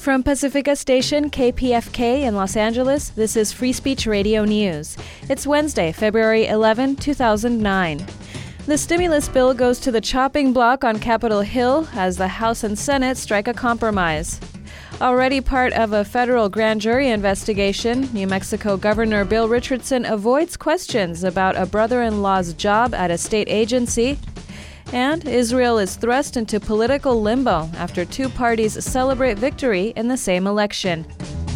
From Pacifica Station KPFK in Los Angeles, this is Free Speech Radio News. It's Wednesday, February 11, 2009. The stimulus bill goes to the chopping block on Capitol Hill as the House and Senate strike a compromise. Already part of a federal grand jury investigation, New Mexico Governor Bill Richardson avoids questions about a brother-in-law's job at a state agency. And Israel is thrust into political limbo after two parties celebrate victory in the same election.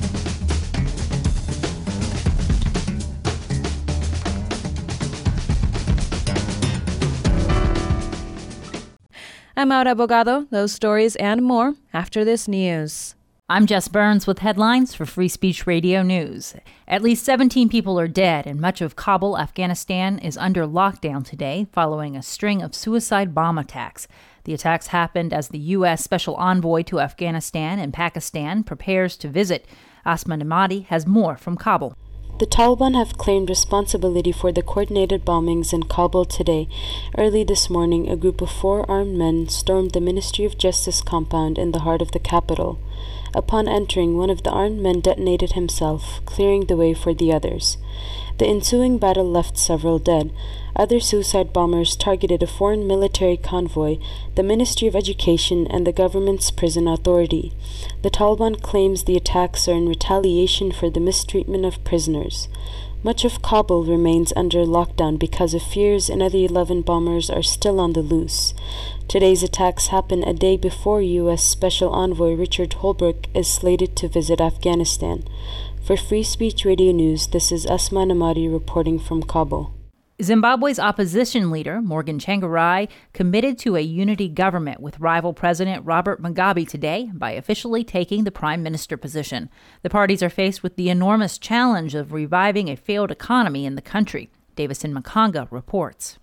I'm Aura Bogado. Those stories and more after this news. I'm Jess Burns with headlines for Free Speech Radio News. At least 17 people are dead, and much of Kabul, Afghanistan, is under lockdown today following a string of suicide bomb attacks. The attacks happened as the U.S. Special Envoy to Afghanistan and Pakistan prepares to visit. Asma Nemati has more from Kabul. The Taliban have claimed responsibility for the coordinated bombings in Kabul today. Early this morning, a group of 4 armed men stormed the Ministry of Justice compound in the heart of the capital. Upon entering, one of the armed men detonated himself, clearing the way for the others. The ensuing battle left several dead. Other suicide bombers targeted a foreign military convoy, the Ministry of Education, and the government's prison authority. The Taliban claims the attacks are in retaliation for the mistreatment of prisoners. Much of Kabul remains under lockdown because of fears another 11 bombers are still on the loose. Today's attacks happen a day before U.S. Special Envoy Richard Holbrooke is slated to visit Afghanistan. For Free Speech Radio News, this is Asma Nemati reporting from Kabul. Zimbabwe's opposition leader, Morgan Tsvangirai, committed to a unity government with rival President Robert Mugabe today by officially taking the prime minister position. The parties are faced with the enormous challenge of reviving a failed economy in the country. Davison Makanga reports.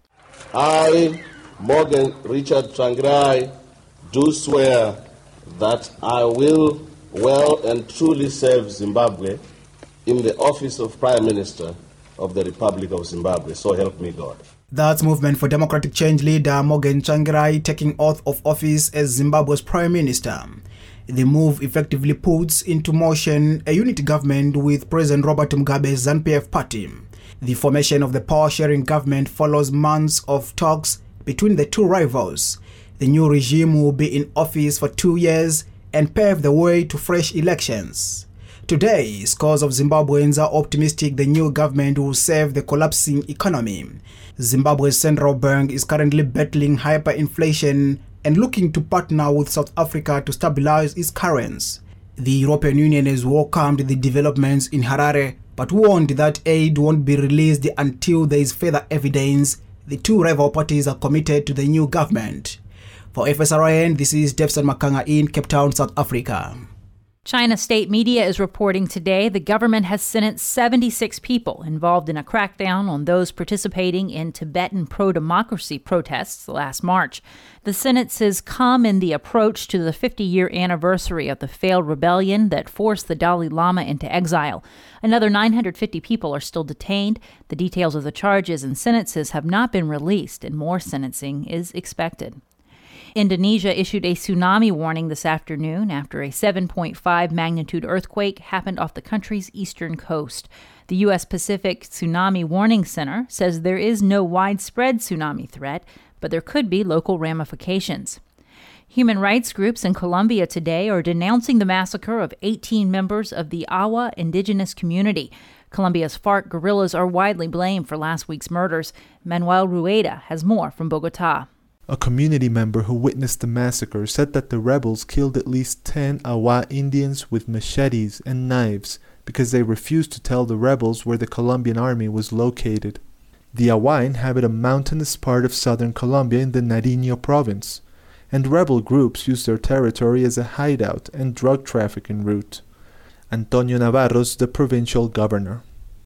I, Morgan Richard Tsvangirai, do swear that I will well and truly serve Zimbabwe in the office of Prime Minister of the Republic of Zimbabwe. So help me God. That's Movement for Democratic Change leader Morgan Tsvangirai taking oath of office as Zimbabwe's Prime Minister. The move effectively puts into motion a unity government with President Robert Mugabe's ZANU-PF party. The formation of the power-sharing government follows months of talks between the two rivals. The new regime will be in office for 2 years and pave the way to fresh elections. Today, scores of Zimbabweans are optimistic the new government will save the collapsing economy. Zimbabwe's central bank is currently battling hyperinflation and looking to partner with South Africa to stabilize its currency. The European Union has welcomed the developments in Harare, but warned that aid won't be released until there is further evidence the two rival parties are committed to the new government. For FSRN, this is Davison Makanga in Cape Town, South Africa. China state media is reporting today the government has sentenced 76 people involved in a crackdown on those participating in Tibetan pro-democracy protests last March. The sentences come in the approach to the 50-year anniversary of the failed rebellion that forced the Dalai Lama into exile. Another 950 people are still detained. The details of the charges and sentences have not been released, and more sentencing is expected. Indonesia issued a tsunami warning this afternoon after a 7.5 magnitude earthquake happened off the country's eastern coast. The U.S. Pacific Tsunami Warning Center says there is no widespread tsunami threat, but there could be local ramifications. Human rights groups in Colombia today are denouncing the massacre of 18 members of the Awa indigenous community. Colombia's FARC guerrillas are widely blamed for last week's murders. Manuel Rueda has more from Bogotá. A community member who witnessed the massacre said that the rebels killed at least 10 Awa Indians with machetes and knives because they refused to tell the rebels where the Colombian army was located. The Awa inhabit a mountainous part of southern Colombia in the Nariño province, and rebel groups use their territory as a hideout and drug trafficking route. Antonio Navarro is the provincial governor.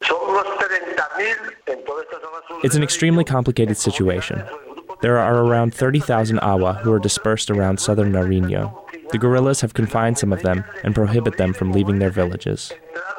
It's an extremely complicated situation. There are around 30,000 Awa who are dispersed around southern Nariño. The guerrillas have confined some of them and prohibit them from leaving their villages.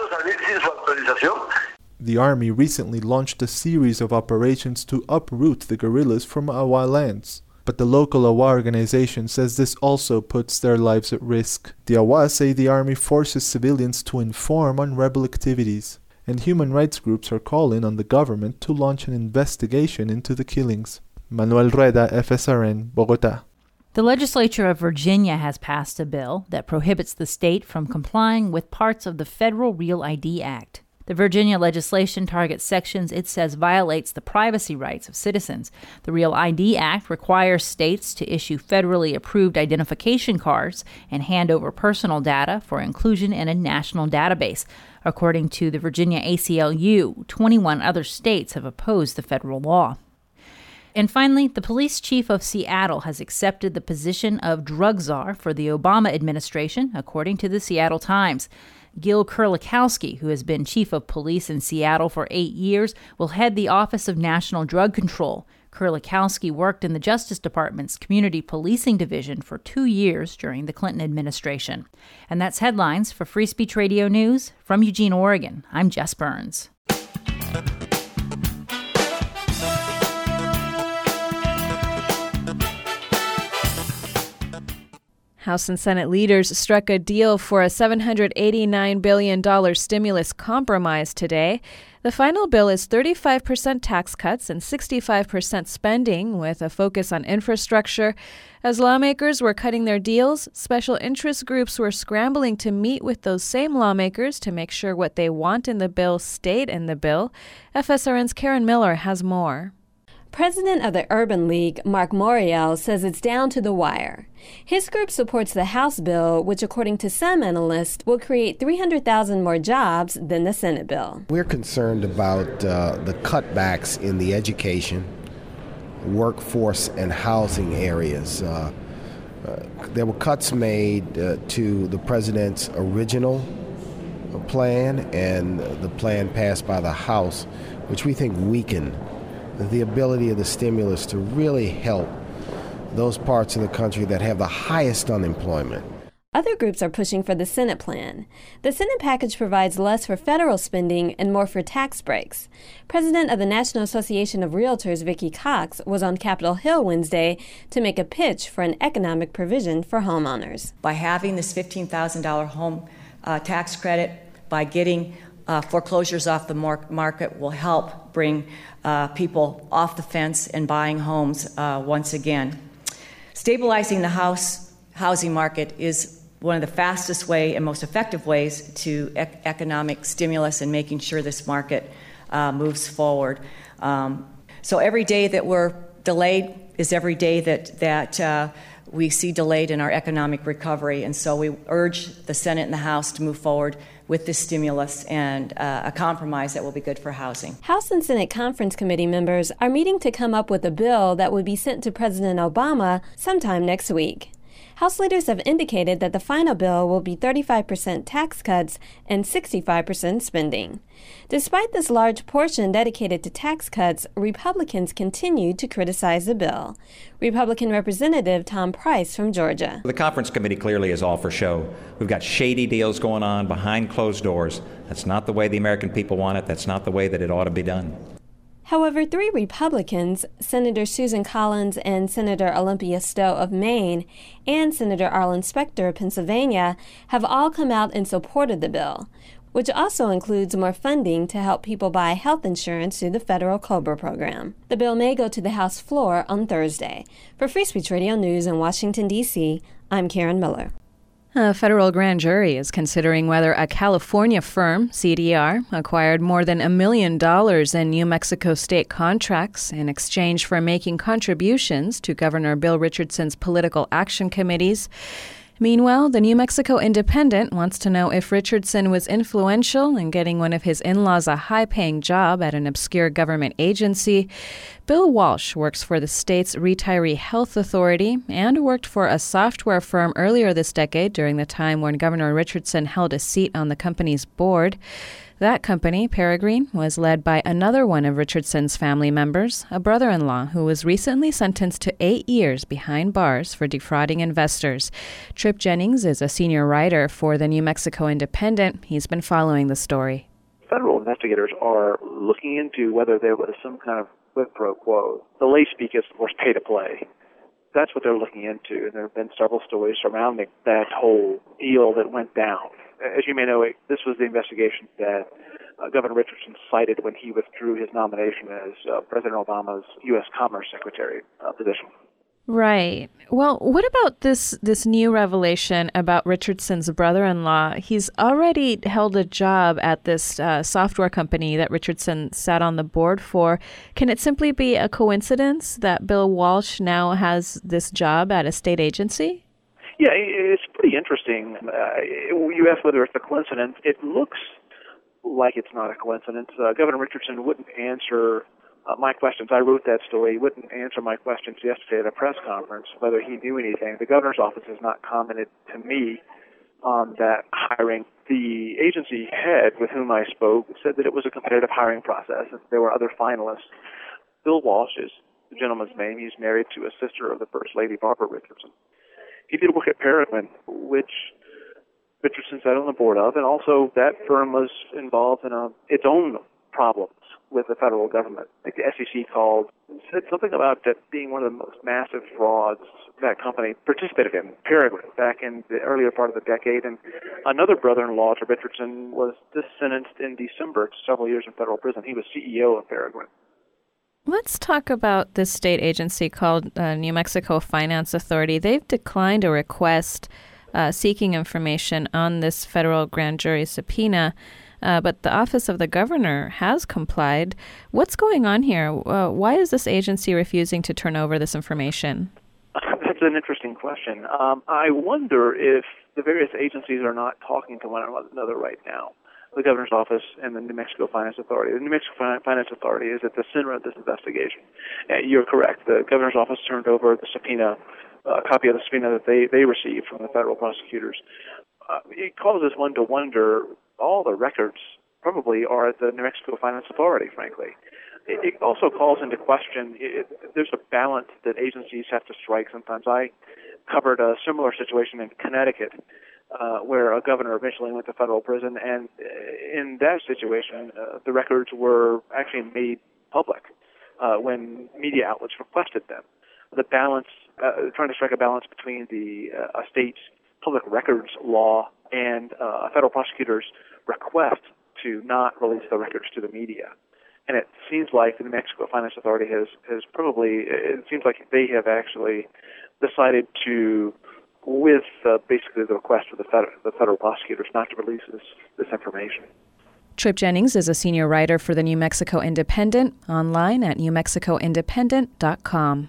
The army recently launched a series of operations to uproot the guerrillas from Awa lands. But the local Awa organization says this also puts their lives at risk. The Awa say the army forces civilians to inform on rebel activities, and human rights groups are calling on the government to launch an investigation into the killings. Manuel Rueda, FSRN, Bogotá. The legislature of Virginia has passed a bill that prohibits the state from complying with parts of the Federal Real ID Act. The Virginia legislation targets sections it says violates the privacy rights of citizens. The Real ID Act requires states to issue federally approved identification cards and hand over personal data for inclusion in a national database. According to the Virginia ACLU, 21 other states have opposed the federal law. And finally, the police chief of Seattle has accepted the position of drug czar for the Obama administration, according to the Seattle Times. Gil Kurlikowski, who has been chief of police in Seattle for 8 years, will head the Office of National Drug Control. Kurlikowski worked in the Justice Department's Community Policing Division for 2 years during the Clinton administration. And that's headlines for Free Speech Radio News from Eugene, Oregon. I'm Jess Burns. House and Senate leaders struck a deal for a $789 billion stimulus compromise today. The final bill is 35% tax cuts and 65% spending, with a focus on infrastructure. As lawmakers were cutting their deals, special interest groups were scrambling to meet with those same lawmakers to make sure what they want in the bill stayed in the bill. FSRN's Karen Miller has more. President of the Urban League, Mark Morial, says it's down to the wire. His group supports the House bill, which, according to some analysts, will create 300,000 more jobs than the Senate bill. We're concerned about the cutbacks in the education, workforce, and housing areas. There were cuts made to the president's original plan and the plan passed by the House, which we think weakened the ability of the stimulus to really help those parts of the country that have the highest unemployment. Other groups are pushing for the Senate plan. The Senate package provides less for federal spending and more for tax breaks. President of the National Association of Realtors, Vicki Cox, was on Capitol Hill Wednesday to make a pitch for an economic provision for homeowners. By having this $15,000 home tax credit, by getting foreclosures off the market, will help bring people off the fence and buying homes once again. Stabilizing the housing market is one of the fastest way and most effective ways to economic stimulus and making sure this market moves forward. So every day that we're delayed is every day that we see delayed in our economic recovery. And so we urge the Senate and the House to move forward with this stimulus and a compromise that will be good for housing. House and Senate Conference Committee members are meeting to come up with a bill that would be sent to President Obama sometime next week. House leaders have indicated that the final bill will be 35% tax cuts and 65% spending. Despite this large portion dedicated to tax cuts, Republicans continue to criticize the bill. Republican Representative Tom Price from Georgia. The conference committee clearly is all for show. We've got shady deals going on behind closed doors. That's not the way the American people want it. That's not the way that it ought to be done. However, 3 Republicans, Senator Susan Collins and Senator Olympia Stowe of Maine and Senator Arlen Specter of Pennsylvania, have all come out in support of the bill, which also includes more funding to help people buy health insurance through the federal COBRA program. The bill may go to the House floor on Thursday. For Free Speech Radio News in Washington, D.C., I'm Karen Miller. A federal grand jury is considering whether a California firm, CDR, acquired more than $1 million in New Mexico state contracts in exchange for making contributions to Governor Bill Richardson's political action committees. Meanwhile, the New Mexico Independent wants to know if Richardson was influential in getting one of his in-laws a high-paying job at an obscure government agency. Bill Walsh works for the state's Retiree Health Authority and worked for a software firm earlier this decade during the time when Governor Richardson held a seat on the company's board. That company, Peregrine, was led by another one of Richardson's family members, a brother-in-law who was recently sentenced to 8 years behind bars for defrauding investors. Trip Jennings is a senior writer for the New Mexico Independent. He's been following the story. Federal investigators are looking into whether there was some kind of quid pro quo. The lay speak is, of course, pay to play. That's what they're looking into, and there have been several stories surrounding that whole deal that went down. As you may know, this was the investigation that Governor Richardson cited when he withdrew his nomination as President Obama's U.S. Commerce Secretary position. Right. Well, what about this new revelation about Richardson's brother-in-law? He's already held a job at this software company that Richardson sat on the board for. Can it simply be a coincidence that Bill Walsh now has this job at a state agency? Yeah, it's pretty interesting. You asked whether it's a coincidence. It looks like it's not a coincidence. Governor Richardson wouldn't answer my questions. I wrote that story. He wouldn't answer my questions yesterday at a press conference, whether he knew anything. The governor's office has not commented to me on that hiring. The agency head with whom I spoke said that it was a competitive hiring process, and there were other finalists. Bill Walsh is the gentleman's name. He's married to a sister of the First Lady, Barbara Richardson. He did work at Peregrine, which Richardson sat on the board of, and also that firm was involved in its own problems with the federal government. Like the SEC said something about that being one of the most massive frauds that company participated in, Peregrine, back in the earlier part of the decade. And another brother-in-law to Richardson was just sentenced in December to several years in federal prison. He was CEO of Peregrine. Let's talk about this state agency called New Mexico Finance Authority. They've declined a request seeking information on this federal grand jury subpoena. But the Office of the Governor has complied. What's going on here? Why is this agency refusing to turn over this information? That's an interesting question. I wonder if the various agencies are not talking to one another right now. The Governor's Office and the New Mexico Finance Authority. The New Mexico Finance Authority is at the center of this investigation. You're correct. The Governor's Office turned over the subpoena, a copy of the subpoena that they received from the federal prosecutors. It causes one to wonder. All the records probably are at the New Mexico Finance Authority, frankly. It also calls into question, there's a balance that agencies have to strike sometimes. I covered a similar situation in Connecticut where a governor eventually went to federal prison, and in that situation, the records were actually made public when media outlets requested them. The balance, trying to strike a balance between a state's public records law and a federal prosecutor's request to not release the records to the media. And it seems like the New Mexico Finance Authority has probably, it seems like they have actually decided to, with basically the request of the federal prosecutors not to release this information. Trip Jennings is a senior writer for the New Mexico Independent, online at newmexicoindependent.com.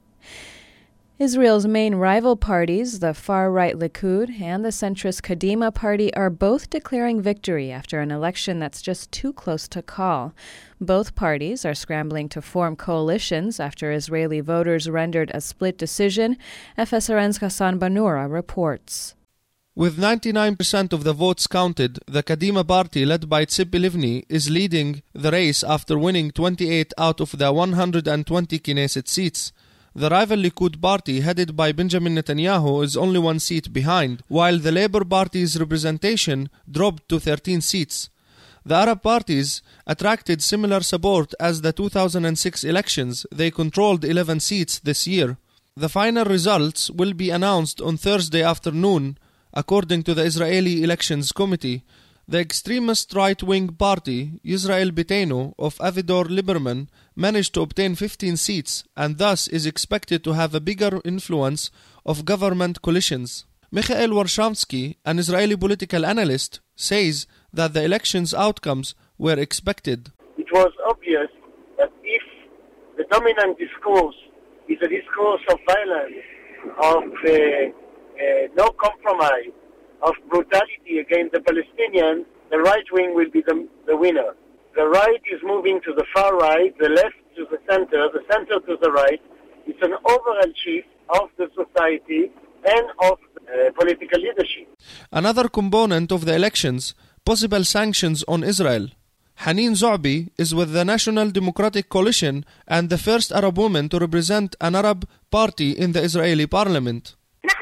Israel's main rival parties, the far-right Likud and the centrist Kadima party, are both declaring victory after an election that's just too close to call. Both parties are scrambling to form coalitions after Israeli voters rendered a split decision. FSRN's Hassan Banura reports. With 99% of the votes counted, the Kadima party, led by Tzipi Livni, is leading the race after winning 28 out of the 120 Knesset seats. The rival Likud party, headed by Benjamin Netanyahu, is only one seat behind, while the Labour Party's representation dropped to 13 seats. The Arab parties attracted similar support as the 2006 elections. They controlled 11 seats this year. The final results will be announced on Thursday afternoon, according to the Israeli Elections Committee. The extremist right-wing party, Yisrael Beiteinu, of Avigdor Lieberman, managed to obtain 15 seats and thus is expected to have a bigger influence of government coalitions. Michael Warshamsky, an Israeli political analyst, says that the election's outcomes were expected. It was obvious that if the dominant discourse is a discourse of violence, of no compromise, of brutality against the Palestinians, the right wing will be the winner. The right is moving to the far right, the left to the center to the right. It's an overall shift of the society and of political leadership. Another component of the elections, possible sanctions on Israel. Haneen Zo'bi is with the National Democratic Coalition and the first Arab woman to represent an Arab party in the Israeli parliament.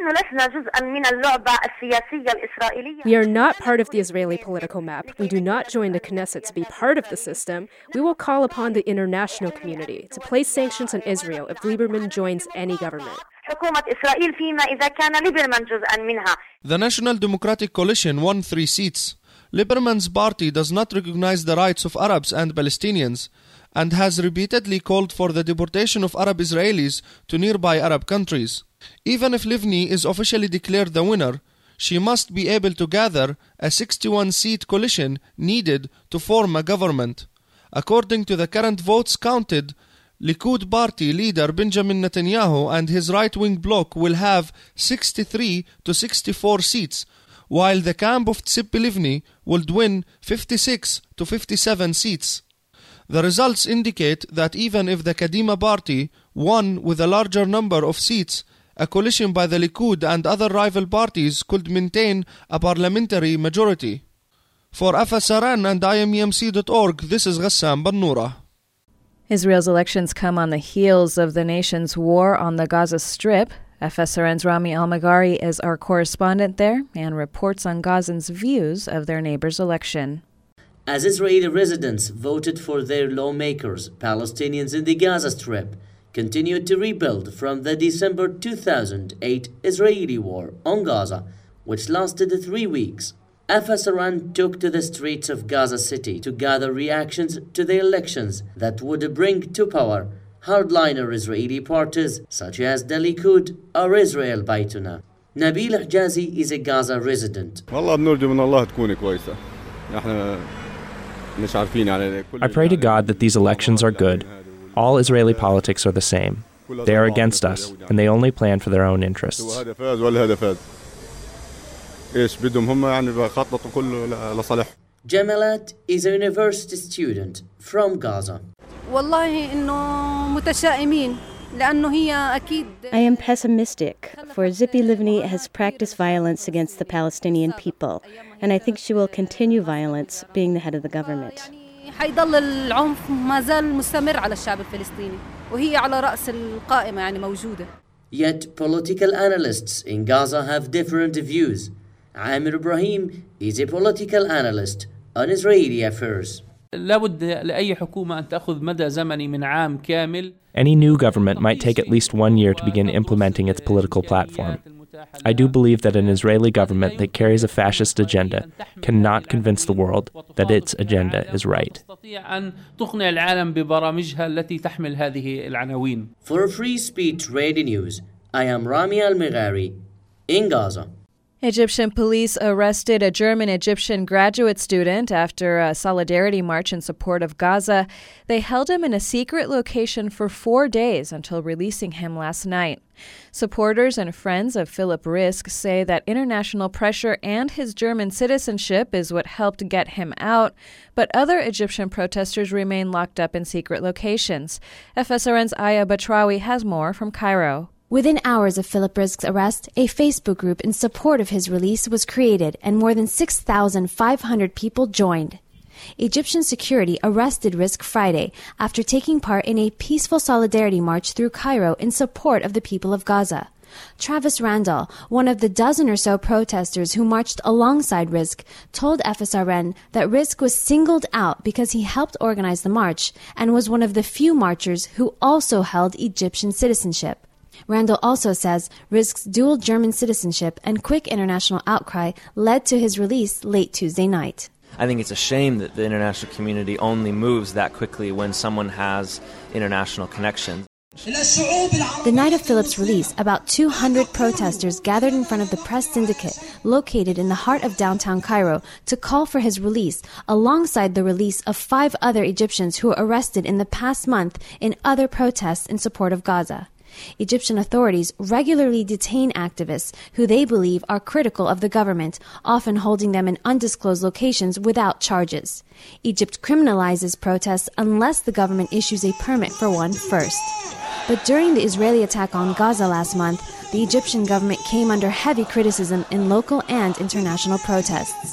We are not part of the Israeli political map. We do not join the Knesset to be part of the system. We will call upon the international community to place sanctions on Israel if Lieberman joins any government. The National Democratic Coalition won 3 seats. Lieberman's party does not recognize the rights of Arabs and Palestinians and has repeatedly called for the deportation of Arab Israelis to nearby Arab countries. Even if Livni is officially declared the winner, she must be able to gather a 61-seat coalition needed to form a government. According to the current votes counted, Likud party leader Benjamin Netanyahu and his right-wing bloc will have 63 to 64 seats, while the camp of Tzipi Livni would win 56 to 57 seats. The results indicate that even if the Kadima party won with a larger number of seats, a coalition by the Likud and other rival parties could maintain a parliamentary majority. For FSRN and IMEMC.org, this is Ghassan Bannoura. Israel's elections come on the heels of the nation's war on the Gaza Strip. FSRN's Rami Al-Maghari is our correspondent there and reports on Gazans' views of their neighbor's election. As Israeli residents voted for their lawmakers, Palestinians in the Gaza Strip continued to rebuild from the December 2008 Israeli war on Gaza, which lasted 3 weeks. FSRN took to the streets of Gaza City to gather reactions to the elections that would bring to power hardliner Israeli parties such as the Likud or Israel Baytuna. Nabil Hijazi is a Gaza resident. I pray to God that these elections are good. All Israeli politics are the same. They are against us, and they only plan for their own interests. Jamalat is a university student from Gaza. I am pessimistic, for Tzipi Livni has practiced violence against the Palestinian people, and I think she will continue violence being the head of the government. Yet political analysts in Gaza have different views. Amir Ibrahim is a political analyst on Israeli affairs. Any new government might take at least 1 year to begin implementing its political platform. I do believe that an Israeli government that carries a fascist agenda cannot convince the world that its agenda is right. For Free Speech Radio News, I am Rami Al-Maghari in Gaza. Egyptian police arrested a German-Egyptian graduate student after a solidarity march in support of Gaza. They held him in a secret location for 4 days until releasing him last night. Supporters and friends of Philip Risk say that international pressure and his German citizenship is what helped get him out, but other Egyptian protesters remain locked up in secret locations. FSRN's Aya Batrawi has more from Cairo. Within hours of Philip Risk's arrest, a Facebook group in support of his release was created and more than 6,500 people joined. Egyptian security arrested Risk Friday after taking part in a peaceful solidarity march through Cairo in support of the people of Gaza. Travis Randall, one of the dozen or so protesters who marched alongside Risk, told FSRN that Risk was singled out because he helped organize the march and was one of the few marchers who also held Egyptian citizenship. Randall also says Risk's dual German citizenship and quick international outcry led to his release late Tuesday night. I think it's a shame that the international community only moves that quickly when someone has international connections. The night of Philip's release, about 200 protesters gathered in front of the Press Syndicate, located in the heart of downtown Cairo, to call for his release, alongside the release of 5 other Egyptians who were arrested in the past month in other protests in support of Gaza. Egyptian authorities regularly detain activists who they believe are critical of the government, often holding them in undisclosed locations without charges. Egypt criminalizes protests unless the government issues a permit for one first. But during the Israeli attack on Gaza last month, the Egyptian government came under heavy criticism in local and international protests.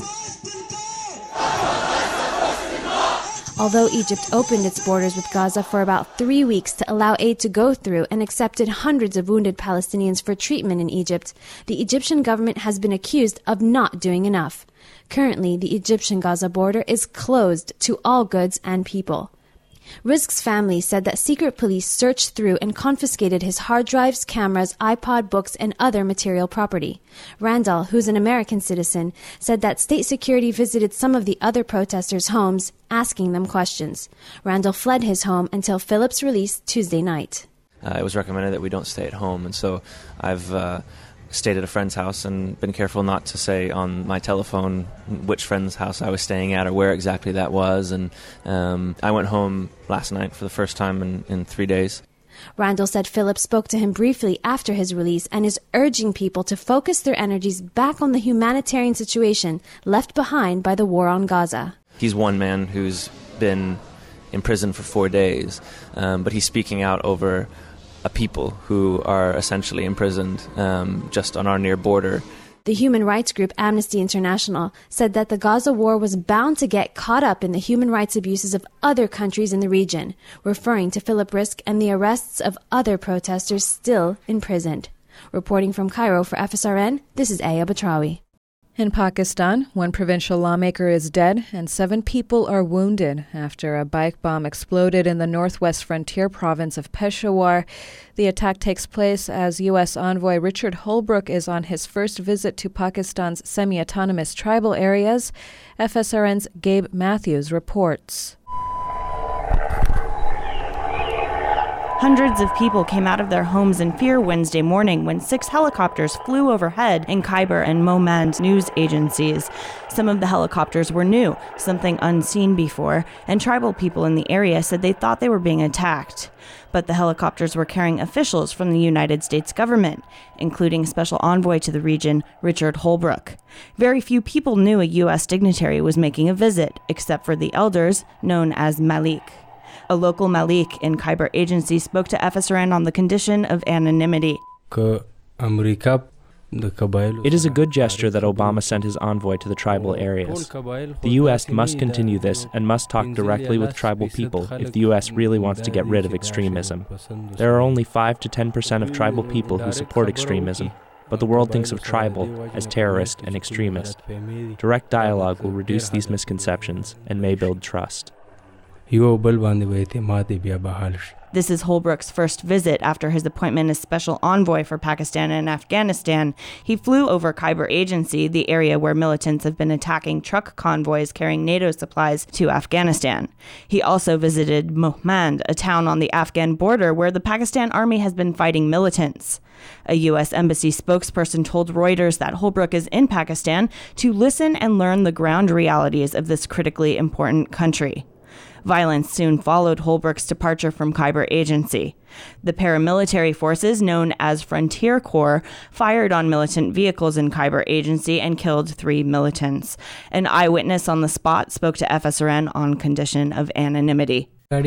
Although Egypt opened its borders with Gaza for about 3 weeks to allow aid to go through and accepted hundreds of wounded Palestinians for treatment in Egypt, the Egyptian government has been accused of not doing enough. Currently, the Egyptian-Gaza border is closed to all goods and people. Rizq's family said that secret police searched through and confiscated his hard drives, cameras, iPod, books, and other material property. Randall, who's an American citizen, said that state security visited some of the other protesters' homes, asking them questions. Randall fled his home until Phillips' release Tuesday night. It was recommended that we don't stay at home, and so I've stayed at a friend's house and been careful not to say on my telephone which friend's house I was staying at or where exactly that was. And I went home last night for the first time in 3 days. Randall said Phillips spoke to him briefly after his release and is urging people to focus their energies back on the humanitarian situation left behind by the war on Gaza. He's one man who's been in prison for 4 days, but he's speaking out over a people who are essentially imprisoned just on our near border. The human rights group Amnesty International said that the Gaza war was bound to get caught up in the human rights abuses of other countries in the region, referring to Philip Rizq and the arrests of other protesters still imprisoned. Reporting from Cairo for FSRN, this is Aya Batrawi. In Pakistan, one provincial lawmaker is dead and 7 people are wounded after a bike bomb exploded in the northwest frontier province of Peshawar. The attack takes place as U.S. envoy Richard Holbrooke is on his first visit to Pakistan's semi-autonomous tribal areas. FSRN's Gabe Matthews reports. Hundreds of people came out of their homes in fear Wednesday morning when 6 helicopters flew overhead in Khyber and Mohmand news agencies. Some of the helicopters were new, something unseen before, and tribal people in the area said they thought they were being attacked. But the helicopters were carrying officials from the United States government, including Special Envoy to the region, Richard Holbrooke. Very few people knew a U.S. dignitary was making a visit, except for the elders, known as Malik. A local Malik in Khyber agency spoke to FSRN on the condition of anonymity. It is a good gesture that Obama sent his envoy to the tribal areas. The U.S. must continue this and must talk directly with tribal people if the U.S. really wants to get rid of extremism. There are only 5 to 10% of tribal people who support extremism, but the world thinks of tribal as terrorist and extremist. Direct dialogue will reduce these misconceptions and may build trust. This is Holbrooke's first visit after his appointment as Special Envoy for Pakistan and Afghanistan. He flew over Khyber Agency, the area where militants have been attacking truck convoys carrying NATO supplies to Afghanistan. He also visited Mohmand, a town on the Afghan border where the Pakistan army has been fighting militants. A U.S. embassy spokesperson told Reuters that Holbrooke is in Pakistan to listen and learn the ground realities of this critically important country. Violence soon followed Holbrooke's departure from Khyber Agency. The paramilitary forces, known as Frontier Corps, fired on militant vehicles in Khyber Agency and killed 3 militants. An eyewitness on the spot spoke to FSRN on condition of anonymity. I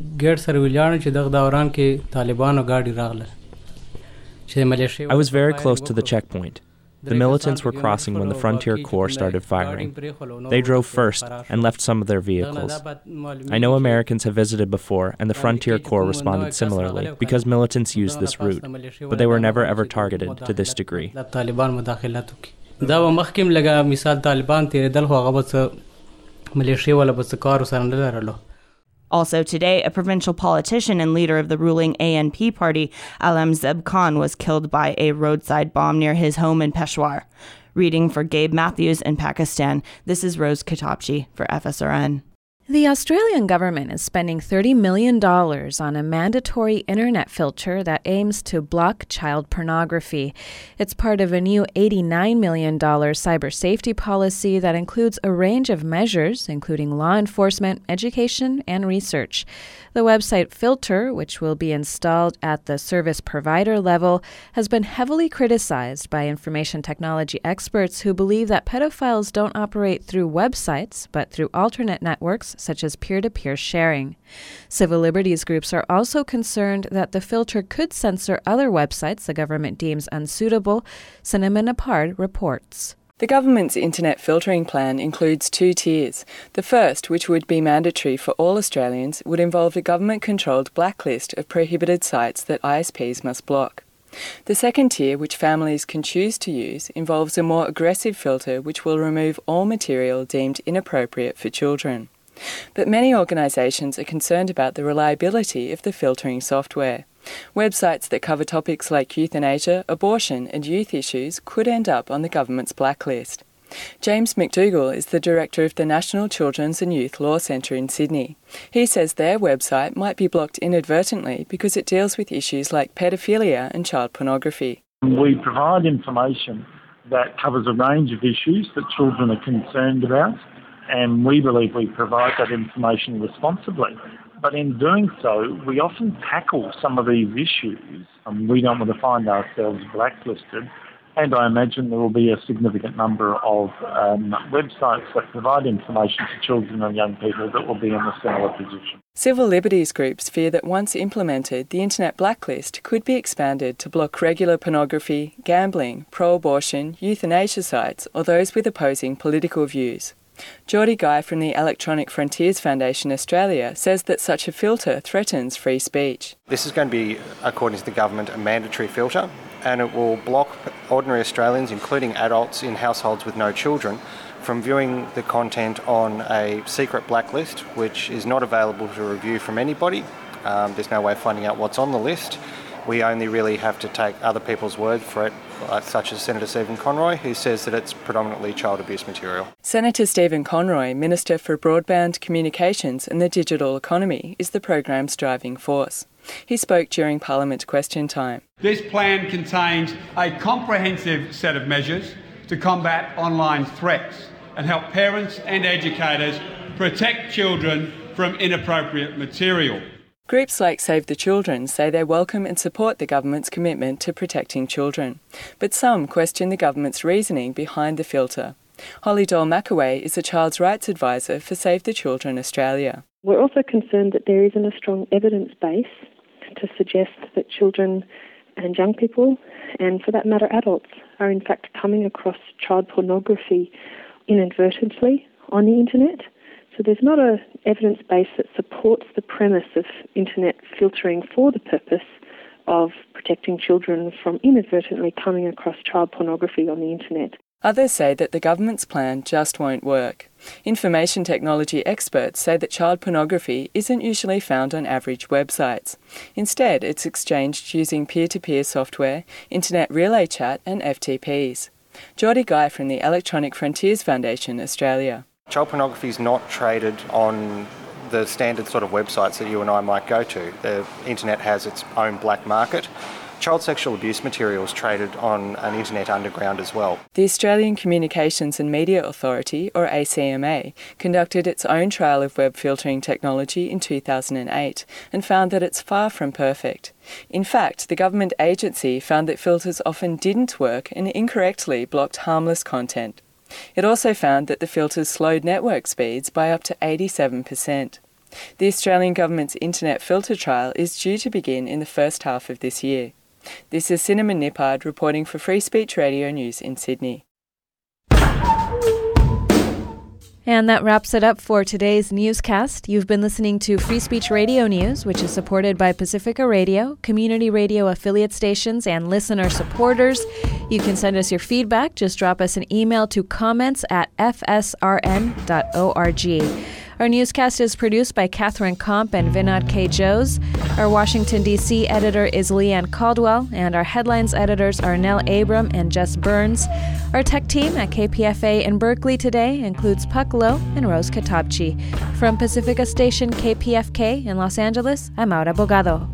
was very close to the checkpoint. The militants were crossing when the Frontier Corps started firing. They drove first and left some of their vehicles. I know Americans have visited before, and the Frontier Corps responded similarly because militants use this route, but they were never ever targeted to this degree. Also today, a provincial politician and leader of the ruling ANP party, Alam Zeb Khan, was killed by a roadside bomb near his home in Peshawar. Reading for Gabe Matthews in Pakistan, this is Rose Katabchi for FSRN. The Australian government is spending $30 million on a mandatory internet filter that aims to block child pornography. It's part of a new $89 million cyber safety policy that includes a range of measures, including law enforcement, education, and research. The website Filter, which will be installed at the service provider level, has been heavily criticized by information technology experts who believe that pedophiles don't operate through websites, but through alternate networks such as peer-to-peer sharing. Civil liberties groups are also concerned that the filter could censor other websites the government deems unsuitable. Cinema Napard reports. The government's internet filtering plan includes 2 tiers. The first, which would be mandatory for all Australians, would involve a government-controlled blacklist of prohibited sites that ISPs must block. The second tier, which families can choose to use, involves a more aggressive filter which will remove all material deemed inappropriate for children. But many organisations are concerned about the reliability of the filtering software. Websites that cover topics like euthanasia, abortion and youth issues could end up on the government's blacklist. James McDougall is the director of the National Children's and Youth Law Centre in Sydney. He says their website might be blocked inadvertently because it deals with issues like pedophilia and child pornography. We provide information that covers a range of issues that children are concerned about, and we believe we provide that information responsibly. But in doing so, we often tackle some of these issues, and we don't want to find ourselves blacklisted. And I imagine there will be a significant number of websites that provide information to children and young people that will be in a similar position. Civil liberties groups fear that once implemented, the Internet blacklist could be expanded to block regular pornography, gambling, pro-abortion, euthanasia sites, or those with opposing political views. Geordie Guy from the Electronic Frontiers Foundation Australia says that such a filter threatens free speech. This is going to be, according to the government, a mandatory filter, and it will block ordinary Australians, including adults in households with no children, from viewing the content on a secret blacklist, which is not available to review from anybody. There's no way of finding out what's on the list. We only really have to take other people's word for it, such as Senator Stephen Conroy, who says that it's predominantly child abuse material. Senator Stephen Conroy, Minister for Broadband Communications and the Digital Economy, is the program's driving force. He spoke during Parliament question time. This plan contains a comprehensive set of measures to combat online threats and help parents and educators protect children from inappropriate material. Groups like Save the Children say they welcome and support the government's commitment to protecting children. But some question the government's reasoning behind the filter. Holly Dole-McAway is a child's rights advisor for Save the Children Australia. We're also concerned that there isn't a strong evidence base to suggest that children and young people, and for that matter adults, are in fact coming across child pornography inadvertently on the internet. So there's not an evidence base that supports the premise of internet filtering for the purpose of protecting children from inadvertently coming across child pornography on the internet. Others say that the government's plan just won't work. Information technology experts say that child pornography isn't usually found on average websites. Instead, it's exchanged using peer-to-peer software, internet relay chat and FTPs. Geordie Guy from the Electronic Frontiers Foundation Australia. Child pornography is not traded on the standard sort of websites that you and I might go to. The internet has its own black market. Child sexual abuse material is traded on an internet underground as well. The Australian Communications and Media Authority, or ACMA, conducted its own trial of web filtering technology in 2008 and found that it's far from perfect. In fact, the government agency found that filters often didn't work and incorrectly blocked harmless content. It also found that the filters slowed network speeds by up to 87%. The Australian government's internet filter trial is due to begin in the first half of this year. This is Cinnamon Nippard reporting for Free Speech Radio News in Sydney. And that wraps it up for today's newscast. You've been listening to Free Speech Radio News, which is supported by Pacifica Radio, community radio affiliate stations, and listener supporters. You can send us your feedback. Just drop us an email to comments@fsrn.org. Our newscast is produced by Catherine Komp and Vinod K. Jose. Our Washington, D.C. editor is Leanne Caldwell, and our headlines editors are Nell Abram and Jess Burns. Our tech team at KPFA in Berkeley today includes Puck Lowe and Rose Katabchi. From Pacifica Station KPFK in Los Angeles, I'm Aura Bogado.